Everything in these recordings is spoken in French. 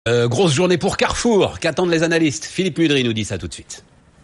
Grosse journée pour Carrefour. Qu'attendent les analystes? Philippe Mudry nous dit ça tout de suite.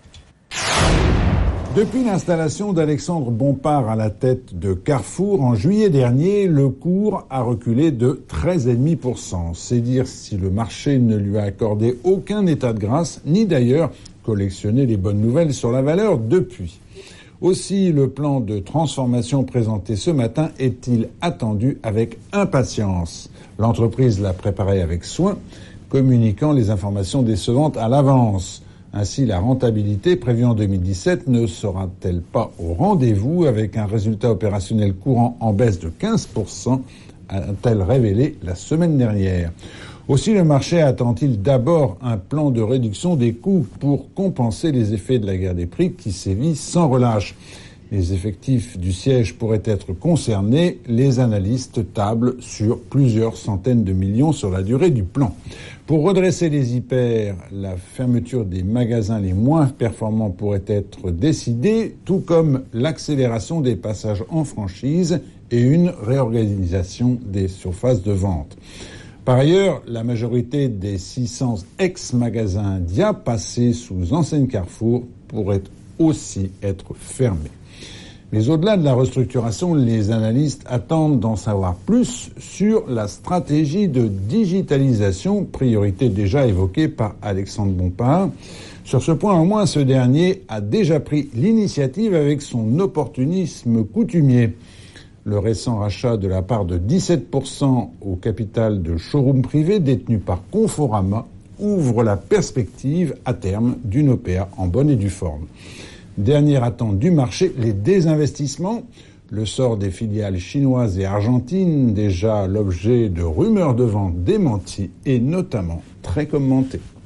Depuis l'installation d'Alexandre Bompard à la tête de Carrefour en juillet dernier, le cours a reculé de 13,5%. C'est dire si le marché ne lui a accordé aucun état de grâce, ni d'ailleurs collectionné les bonnes nouvelles sur la valeur depuis. Aussi, le plan de transformation présenté ce matin est-il attendu avec impatience. L'entreprise l'a préparé avec soin, communiquant les informations décevantes à l'avance. Ainsi, la rentabilité prévue en 2017 ne sera-t-elle pas au rendez-vous avec un résultat opérationnel courant en baisse de 15%, a-t-elle révélé la semaine dernière. Aussi, le marché attend-il d'abord un plan de réduction des coûts pour compenser les effets de la guerre des prix qui sévit sans relâche. Les effectifs du siège pourraient être concernés. Les analystes tablent sur plusieurs centaines de millions sur la durée du plan. Pour redresser les hyper, la fermeture des magasins les moins performants pourrait être décidée, tout comme l'accélération des passages en franchise et une réorganisation des surfaces de vente. Par ailleurs, la majorité des 600 ex-magasins Dia passés sous enseigne Carrefour pourraient aussi être fermés. Mais au-delà de la restructuration, les analystes attendent d'en savoir plus sur la stratégie de digitalisation, priorité déjà évoquée par Alexandre Bompard. Sur ce point, au moins, ce dernier a déjà pris l'initiative avec son opportunisme coutumier. Le récent rachat de la part de 17% au capital de showroom privé détenu par Conforama ouvre la perspective, à terme, d'une OPA en bonne et due forme. Dernière attente du marché, les désinvestissements. Le sort des filiales chinoises et argentines, déjà l'objet de rumeurs de vente démenties, est notamment très commenté.